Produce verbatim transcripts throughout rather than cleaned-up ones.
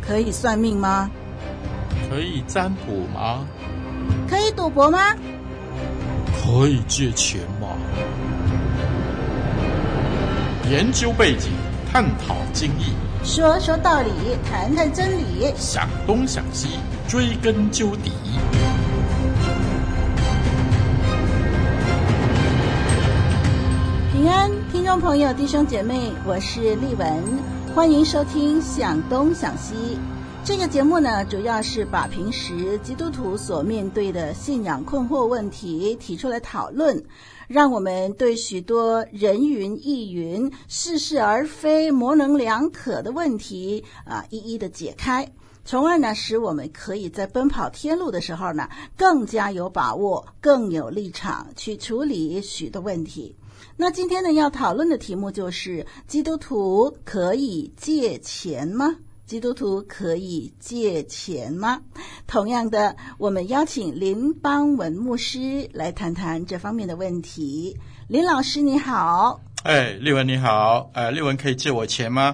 可以算命吗？ 可以占卜吗？ 可以赌博吗？ 可以借钱吗？研究背景，探讨经义， 说说道理，谈谈真理， 想东想西，追根究底。 平安，听众朋友、弟兄姐妹，我是丽文，欢迎收听想东想西。这个节目呢，主要是把平时基督徒所面对的信仰困惑问题提出来讨论，让我们对许多人云亦云、似是而非、模棱两可的问题啊，一一的解开，从而呢，使我们可以在奔跑天路的时候呢，更加有把握、更有立场去处理许多问题。那今天呢，要讨论的题目就是基督徒可以借钱吗？基督徒可以借钱吗？同样的，我们邀请林邦文牧师来谈谈这方面的问题。林老师你好。 哎，丽文你好。呃，丽文可以借我钱吗？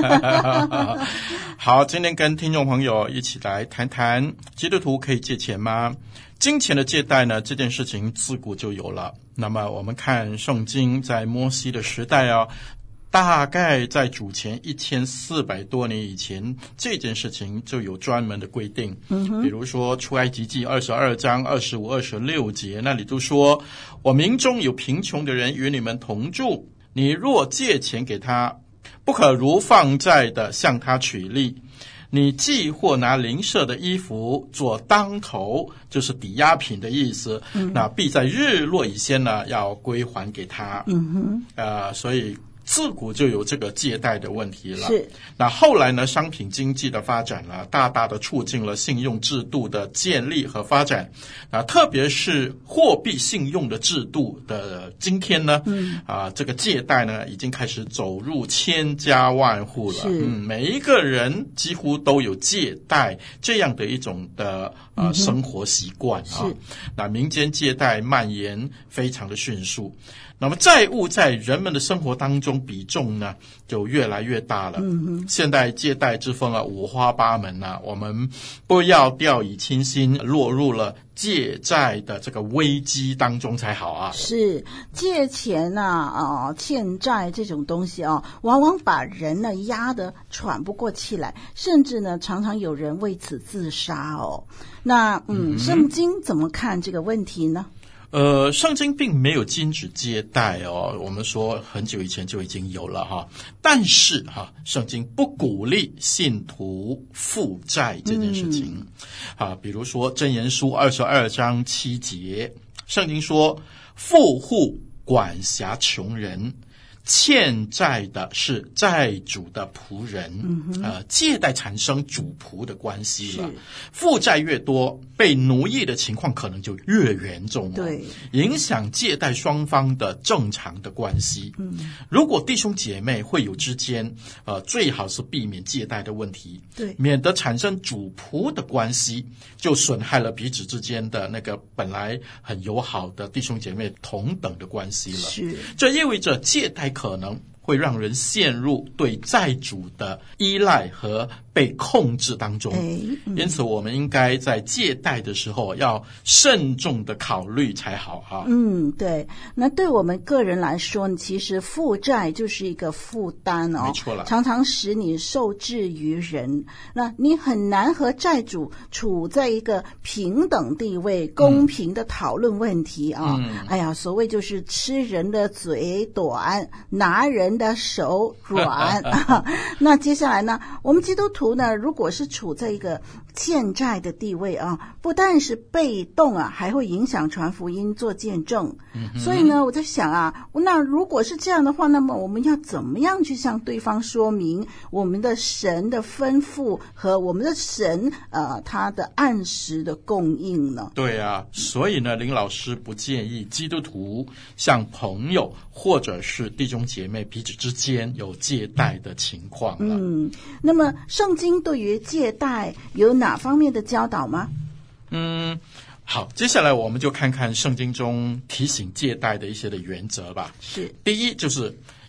好，今天跟听众朋友一起来谈谈基督徒可以借钱吗？金钱的借贷呢，这件事情自古就有了。那么我们看圣经，在摩西的时代啊，大概在主前一千四百多年以前，这件事情就有专门的规定。嗯，比如说出埃及记二十二章二十五、二十六节，那里都说：我民中有贫穷的人与你们同住，你若借钱给他，不可如放债的向他取利。你寄或拿邻舍的衣服做当头，就是抵押品的意思。嗯，那必在日落以前呢，要归还给他。嗯哼，呃，所以自古就有这个借贷的问题了。是。那后来呢，商品经济的发展呢，大大的促进了信用制度的建立和发展。啊，特别是货币信用的制度的今天呢，嗯，啊，这个借贷呢，已经开始走入千家万户了。嗯，每一个人几乎都有借贷这样的一种的呃、嗯、生活习惯啊。是。那民间借贷蔓延非常的迅速。那么债务在人们的生活当中比重呢，就越来越大了。嗯哼，现在借贷之风啊，五花八门啊，我们不要掉以轻心，落入了借债的这个危机当中才好啊。是，借钱啊，啊，欠债这种东西啊，往往把人呢压得喘不过气来，甚至呢，常常有人为此自杀哦。那嗯，圣经怎么看这个问题呢？呃，圣经并没有禁止借贷哦，我们说很久以前就已经有了哈。但是哈，圣经不鼓励信徒负债这件事情。嗯、啊，比如说箴言书二十二章七节，圣经说：富户管辖穷人，欠债的是债主的仆人。嗯、呃，借贷产生主仆的关系了。负债越多，被奴役的情况可能就越严重。对，影响借贷双方的正常的关系。嗯，如果弟兄姐妹会友之间，呃，最好是避免借贷的问题。对，免得产生主仆的关系，就损害了彼此之间的那个本来很友好的弟兄姐妹同等的关系了。是，这意味着借贷可能会让人陷入对债主的依赖和被控制当中。嗯、因此我们应该在借贷的时候要慎重的考虑才好啊。嗯，对。那对我们个人来说，其实负债就是一个负担哦，没错了，常常使你受制于人。那你很难和债主处在一个平等地位，公平的讨论问题啊。嗯、哎呀，所谓就是吃人的嘴短，拿人的手软。那接下来呢，我们基督徒呢，如果是处在一个欠债的地位啊，不但是被动啊，还会影响传福音做见证。嗯、所以呢，我在想啊，那如果是这样的话，那么我们要怎么样去向对方说明我们的神的吩咐和我们的神呃他的按时的供应呢？对啊，所以呢，林老师不建议基督徒向朋友或者是弟兄姐妹彼此之间有借贷的情况了。嗯，那么圣经对于借贷有哪方面的教导吗？嗯，好，接下来我们就看看圣经中提醒借贷的一些的原则吧。是，第一就是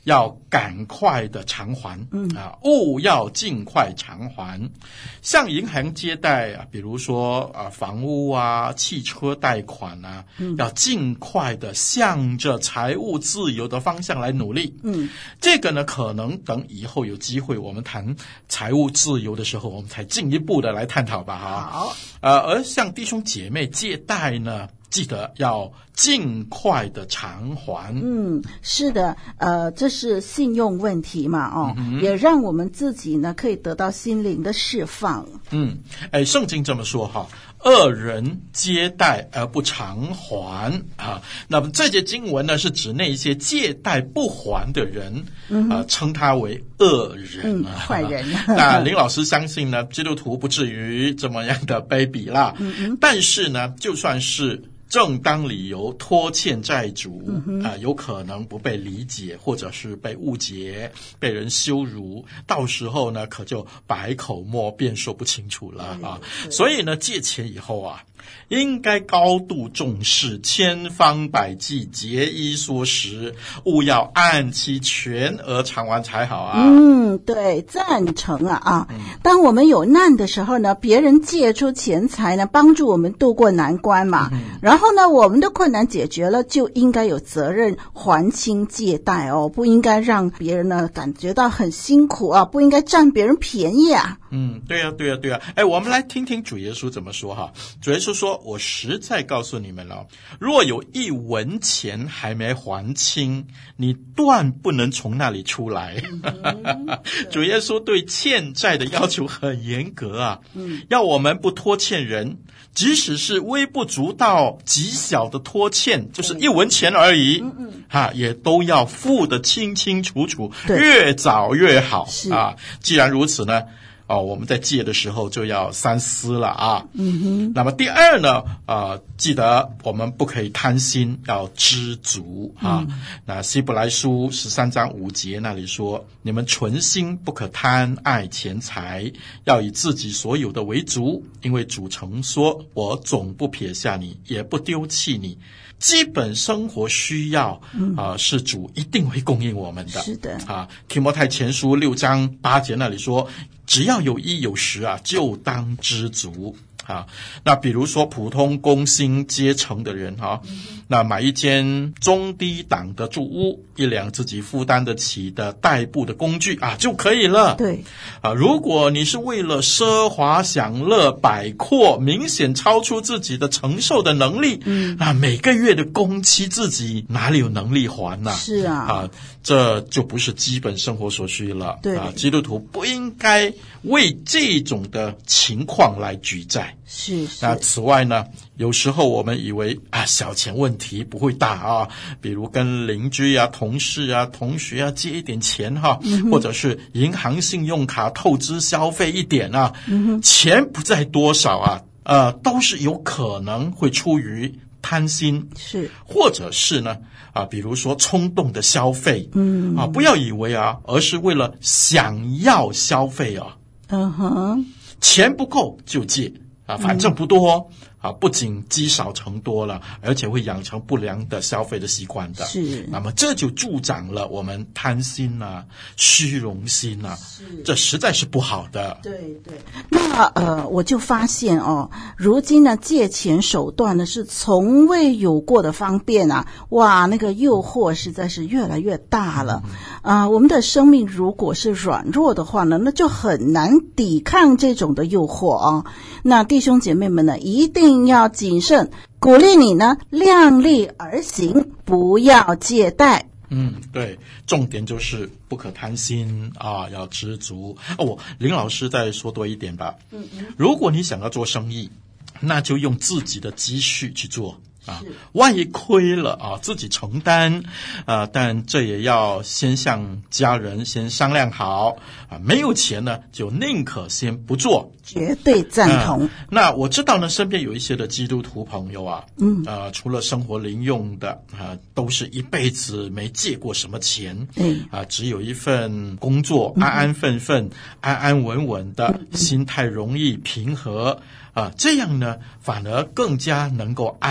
要赶快的偿还，嗯啊，务要尽快偿还。向银行借贷啊，比如说啊房屋啊、汽车贷款啊，嗯、要尽快的向着财务自由的方向来努力。嗯，这个呢，可能等以后有机会我们谈财务自由的时候，我们才进一步的来探讨吧。哈， 好， 呃，而向弟兄姐妹借贷呢，记得要尽快的偿还。 嗯，是的，呃，这是信用问题嘛，哦，嗯、也让我们自己呢可以得到心灵的释放。 嗯，哎，圣经这么说哈，恶人接贷而不偿还啊。那么这节经文呢，是指那些借贷不还的人，嗯、啊，称他为恶人啊， 嗯、坏人。 那林老师相信呢，基督徒不至于这么样的卑鄙啦。嗯嗯，但是呢，就算是正当理由拖欠债主啊、嗯呃，有可能不被理解，或者是被误解、被人羞辱，到时候呢，可就百口莫辩，说不清楚了啊。所以呢，借钱以后啊，应该高度重视，千方百计，节衣缩食，务要按期全额偿还才好啊。 嗯，对，赞成啊啊！嗯、当我们有难的时候呢，别人借出钱财呢，帮助我们渡过难关嘛，嗯、然后。然后呢，我们的困难解决了，就应该有责任还清借贷哦，不应该让别人呢感觉到很辛苦啊，不应该占别人便宜啊。 嗯，对呀、啊，对呀、啊，对呀、啊。哎，我们来听听主耶稣怎么说哈。主耶稣说：“我实在告诉你们了，若有一文钱还没还清，你断不能从那里出来。嗯”主耶稣对欠债的要求很严格啊，嗯、要我们不拖欠人。即使是微不足道、极小的拖欠，就是一文钱而已，嗯嗯，哈，也都要付得清清楚楚，越早越好啊。既然如此呢，哦，我们在借的时候就要三思了啊。嗯哼。那么第二呢，啊、呃，记得我们不可以贪心，要知足啊。嗯、那希伯来书十三章五节那里说：“你们存心不可贪爱钱财，要以自己所有的为足，因为主曾说：我总不撇下你，也不丢弃你。”基本生活需要啊、嗯呃，是主一定会供应我们的。 是的啊，提摩太前书六章八节那里说，只要有衣有食啊，就当知足啊。那比如说普通工薪阶层的人哈、啊，嗯、那买一间中低档的住屋，一辆自己负担得起的代步的工具啊就可以了。 对啊，如果你是为了奢华享乐摆阔，明显超出自己的承受的能力，嗯啊，每个月的工期自己哪里有能力还呢、啊？ 是啊， 啊，这就不是基本生活所需了。 对啊，基督徒不应该为这种的情况来举债。 是是。 那此外呢，有时候我们以为啊，小钱问题不会大啊，比如跟邻居啊、同事啊、同学啊借一点钱哈、啊嗯，或者是银行信用卡透支消费一点啊，嗯、钱不在多少啊，呃，都是有可能会出于贪心， 是， 或者是呢啊，比如说冲动的消费，嗯啊，不要以为啊，而是为了想要消费啊， 嗯哼， 钱不够就借。啊，反正不多、哦嗯、啊，不仅积少成多了，而且会养成不良的消费的习惯的。 是， 那么这就助长了我们贪心啊、虚荣心啊，这实在是不好的。 对对，那呃，我就发现哦，如今呢，借钱手段呢是从未有过的方便啊！哇，那个诱惑实在是越来越大了。啊、嗯呃，我们的生命如果是软弱的话呢，那就很难抵抗这种的诱惑啊。那弟兄姐妹们呢，一定要谨慎，鼓励你呢量力而行，不要借贷。 嗯，对，重点就是不可贪心啊，要知足。哦，我林老师再说多一点吧。嗯嗯，如果你想要做生意，那就用自己的积蓄去做。啊，万一亏了啊，自己承担啊，但这也要先向家人先商量好啊。没有钱呢，就宁可先不做。 绝对赞同。 啊、那我知道呢，身边有一些的基督徒朋友啊，嗯，啊，除了生活零用的啊，都是一辈子没借过什么钱，嗯，啊，只有一份工作，安安分分、嗯、安安稳稳的，嗯、心态容易平和。啊，这样呢，反而更加能够安静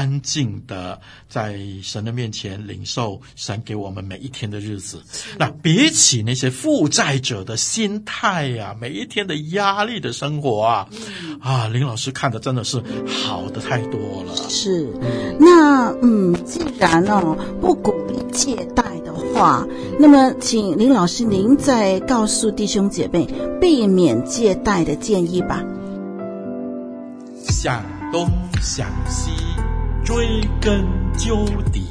静的在神的面前领受神给我们每一天的日子。那比起那些负债者的心态呀、啊，每一天的压力的生活啊，嗯、啊，林老师看的真的是好的太多了。 是，那嗯，既然哦不鼓励借贷的话，那么请林老师您再告诉弟兄姐妹避免借贷的建议吧。 向东向西，追根究底。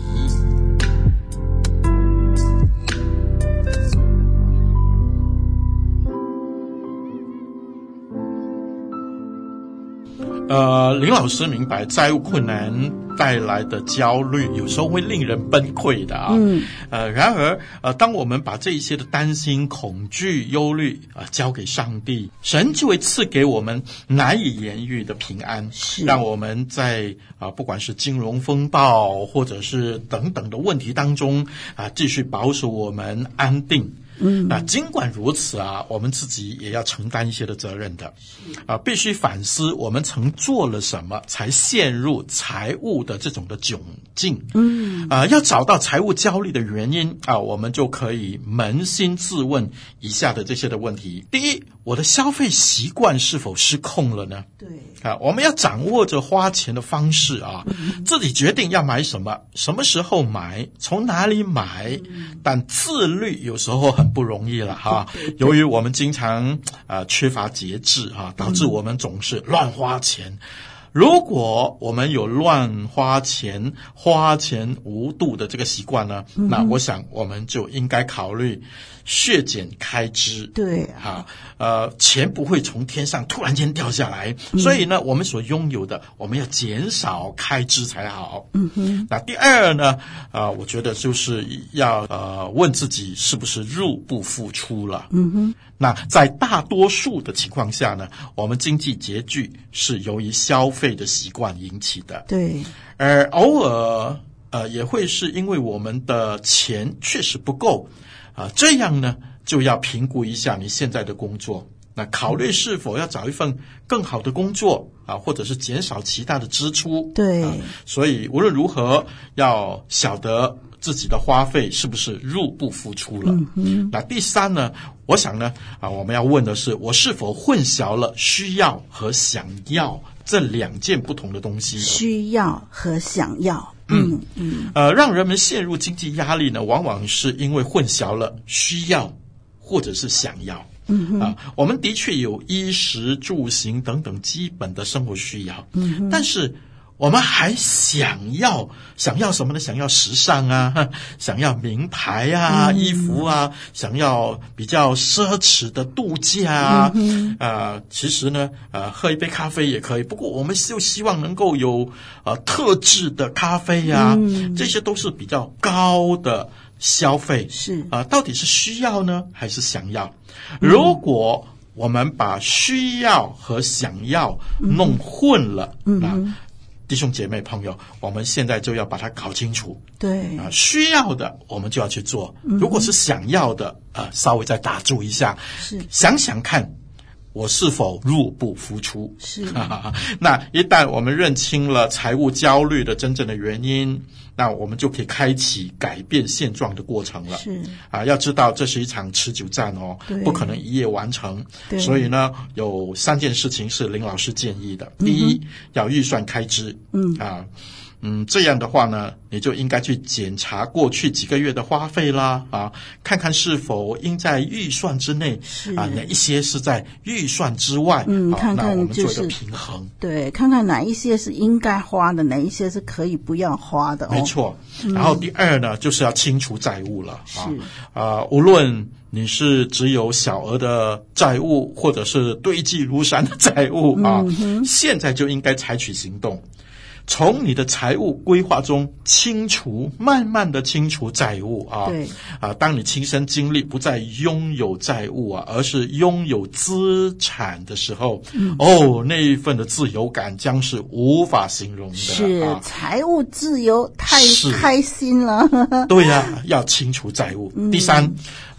呃，林老师明白债务困难带来的焦虑有时候会令人崩溃的啊。嗯。呃，然而呃，当我们把这一些的担心、恐惧、忧虑啊、呃、交给上帝，神就会赐给我们难以言喻的平安，是让我们在啊、呃、不管是金融风暴或者是等等的问题当中啊、呃，继续保守我们安定。嗯，那尽管如此啊，我们自己也要承担一些的责任的，啊，必须反思我们曾做了什么，才陷入财务的这种的窘境。嗯，啊，要找到财务焦虑的原因啊，我们就可以扪心自问以下的这些的问题：第一，我的消费习惯是否失控了呢？对，啊，我们要掌握着花钱的方式啊，嗯、自己决定要买什么，什么时候买，从哪里买，嗯、但自律有时候很不容易了哈，由于我们经常呃缺乏节制哈，导致我们总是乱花钱。如果我们有乱花钱、花钱无度的这个习惯呢，嗯、那我想我们就应该考虑削减开支。对啊，呃，钱不会从天上突然间掉下来，嗯、所以呢，我们所拥有的，我们要减少开支才好。嗯哼。那第二呢，呃，我觉得就是要呃问自己是不是入不敷出了。嗯哼。那在大多数的情况下呢，我们经济拮据是由于消费的习惯引起的。对，而偶尔呃也会是因为我们的钱确实不够啊、呃，这样呢就要评估一下你现在的工作，那考虑是否要找一份更好的工作啊，或者是减少其他的支出。对、啊，所以无论如何要晓得自己的花费是不是入不敷出了。嗯、那第三呢，我想呢啊，我们要问的是，我是否混淆了需要和想要这两件不同的东西？需要和想要。嗯嗯，呃，让人们陷入经济压力呢，往往是因为混淆了需要或者是想要。嗯啊，我们的确有衣食住行等等基本的生活需要，嗯，但是我们还想要想要什么呢？想要时尚啊，想要名牌啊、嗯、衣服啊，想要比较奢侈的度假啊。嗯、呃，其实呢，呃，喝一杯咖啡也可以，不过我们就希望能够有呃特制的咖啡啊，嗯、这些都是比较高的消费。是啊、呃，到底是需要呢，还是想要？如果我们把需要和想要弄混了，嗯、那弟兄姐妹朋友，我们现在就要把它搞清楚。对啊，需要的我们就要去做，如果是想要的，呃，稍微再打住一下，是想想看，我是否入不敷出？是，那一旦我们认清了财务焦虑的真正的原因，那我们就可以开启改变现状的过程了。是啊，要知道这是一场持久战哦，不可能一夜完成。所以呢，有三件事情是林老师建议的。第一，嗯、要预算开支。嗯啊。嗯，这样的话呢，你就应该去检查过去几个月的花费啦，啊，看看是否应在预算之内，啊，哪一些是在预算之外，嗯，看看我们做一个平衡，对，看看哪一些是应该花的，哪一些是可以不要花的。哦、没错。然后第二呢，嗯、就是要清除债务了，啊，啊，无论你是只有小额的债务，或者是堆积如山的债务啊，嗯、现在就应该采取行动。从你的财务规划中清除，慢慢的清除债务啊。对啊，当你亲身经历不再拥有债务啊，而是拥有资产的时候，嗯、哦，那一份的自由感将是无法形容的。是、啊、财务自由太开心了。对呀、啊，要清除债务。嗯、第三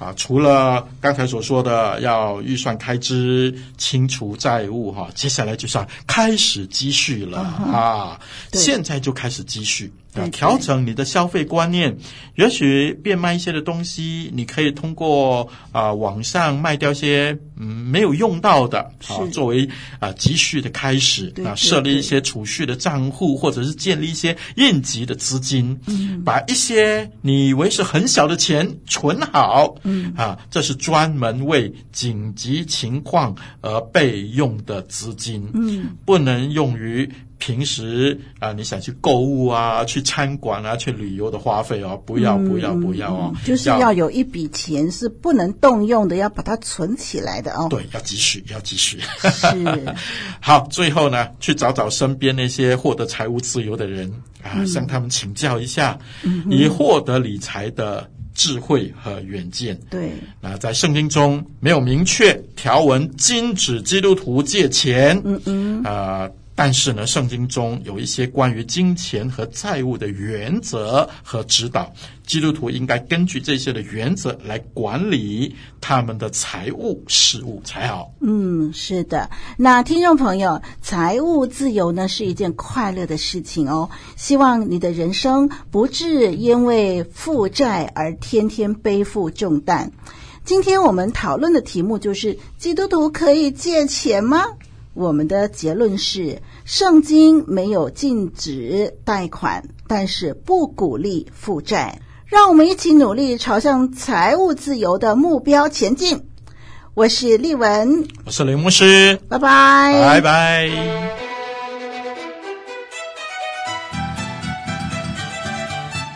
啊，除了刚才所说的要预算开支、清除债务哈，接下来就是要开始积蓄了、uh-huh. 啊，现在就开始积蓄。啊，调整你的消费观念，也许变卖一些的东西，你可以通过啊、呃、网上卖掉一些嗯没有用到的，啊作为啊、呃、积蓄的开始啊，设立一些储蓄的账户，或者是建立一些应急的资金，嗯，把一些你以为是很小的钱存好，嗯啊，这是专门为紧急情况而备用的资金，嗯，不能用于平时啊、呃，你想去购物啊、去餐馆啊、去旅游的花费哦，不要不要不要哦， 就是要有一笔钱是不能动用的，要把它存起来的哦。 对，要积蓄，要积蓄。 是。 好，最后呢，去找找身边那些获得财务自由的人啊，嗯、向他们请教一下，嗯、以获得理财的智慧和远见。 对， 那在圣经中没有明确条文禁止基督徒借钱，嗯嗯，啊、呃。但是呢，圣经中有一些关于金钱和债务的原则和指导，基督徒应该根据这些的原则来管理他们的财务事务才好。 嗯，是的。那听众朋友，财务自由呢是一件快乐的事情哦。希望你的人生不致因为负债而天天背负重担。今天我们讨论的题目就是基督徒可以借钱吗？我们的结论是，圣经没有禁止贷款，但是不鼓励负债。让我们一起努力朝向财务自由的目标前进。我是丽文， 我是雷牧师， 拜拜， 拜拜。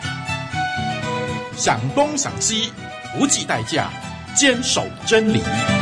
想东想西，不计代价，坚守真理。